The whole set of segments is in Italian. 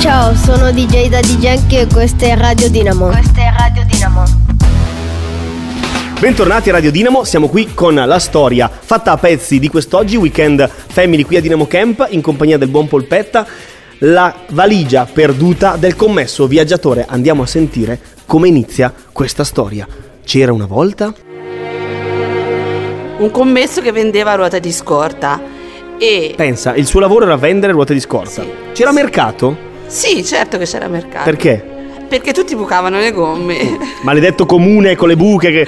Ciao, sono DJ Daddy Yankee e questa è Radio Dinamo. Bentornati a Radio Dinamo, siamo qui con la storia fatta a pezzi di quest'oggi, weekend family qui a Dinamo Camp, in compagnia del buon Polpetta, la valigia perduta del commesso viaggiatore. Andiamo a sentire come inizia questa storia. C'era una volta un commesso che vendeva ruote di scorta e... Pensa, il suo lavoro era vendere ruote di scorta. Sì. C'era mercato? Sì, certo che c'era mercato. Perché? Perché tutti bucavano le gomme. Maledetto comune con le buche che...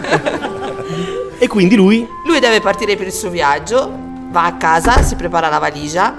E quindi lui? Lui deve partire per il suo viaggio, va a casa, si prepara la valigia,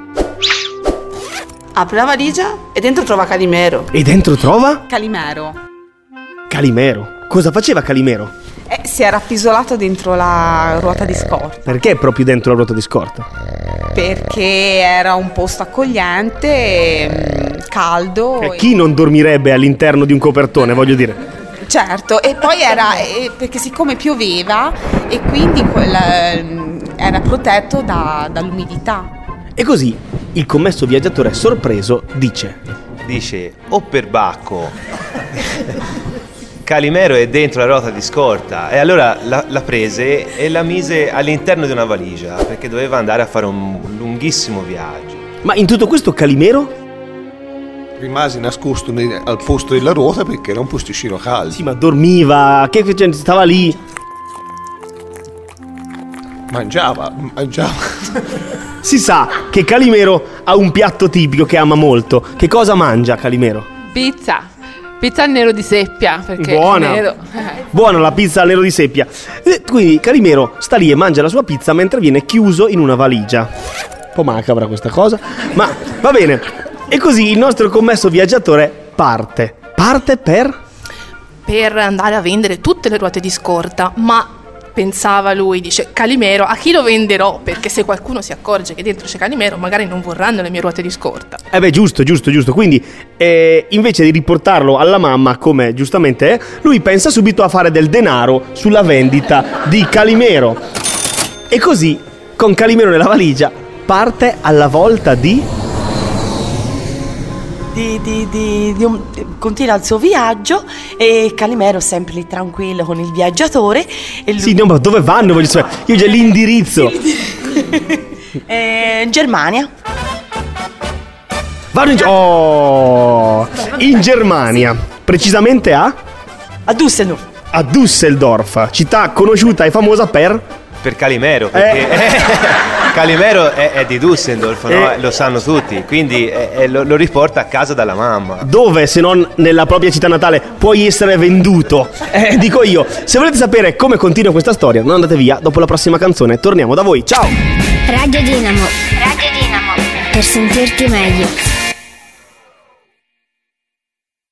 apre la valigia e dentro trova Calimero. E dentro trova? Calimero. Cosa faceva Calimero? Si era appisolato dentro la ruota di scorta Perché proprio dentro la ruota di scorta? perché era un posto accogliente, caldo. Chi non dormirebbe all'interno di un copertone, voglio dire? Certo, e poi era perché siccome pioveva e quindi era protetto dall'umidità. E così il commesso viaggiatore sorpreso dice: oh perbacco, Calimero è dentro la ruota di scorta. E allora la prese e la mise all'interno di una valigia, perché doveva andare a fare un lunghissimo viaggio. Ma in tutto questo Calimero? Rimase nascosto al posto della ruota perché era un posticino caldo. Sì, ma dormiva, che stava lì? Mangiava. Si sa che Calimero ha un piatto tipico che ama molto. Che cosa mangia Calimero? Pizza al nero di seppia, perché buona. È nero. Buona la pizza al nero di seppia. Quindi Calimero sta lì e mangia la sua pizza mentre viene chiuso in una valigia. Un po' macabra questa cosa, ma va bene. E così il nostro commesso viaggiatore parte per andare a vendere tutte le ruote di scorta, ma pensava lui, dice: Calimero, a chi lo venderò? Perché se qualcuno si accorge che dentro c'è Calimero, magari non vorranno le mie ruote di scorta. Giusto. Quindi invece di riportarlo alla mamma, come giustamente è, lui pensa subito a fare del denaro sulla vendita di Calimero. E così, con Calimero nella valigia, parte alla volta continua il suo viaggio e Calimero sempre lì tranquillo con il viaggiatore e lui... Sì, no, ma dove vanno? Voglio sapere. Io già l'indirizzo. Germania. Vanno in Germania, precisamente a Düsseldorf. A Düsseldorf, città conosciuta e famosa per Calimero, perché Calimero è di Düsseldorf, no? Lo sanno tutti, quindi lo riporta a casa dalla mamma. Dove, se non nella propria città natale, puoi essere venduto? Dico io. Se volete sapere come continua questa storia, non andate via, dopo la prossima canzone torniamo da voi. Ciao! Radio Dinamo. Per sentirti meglio.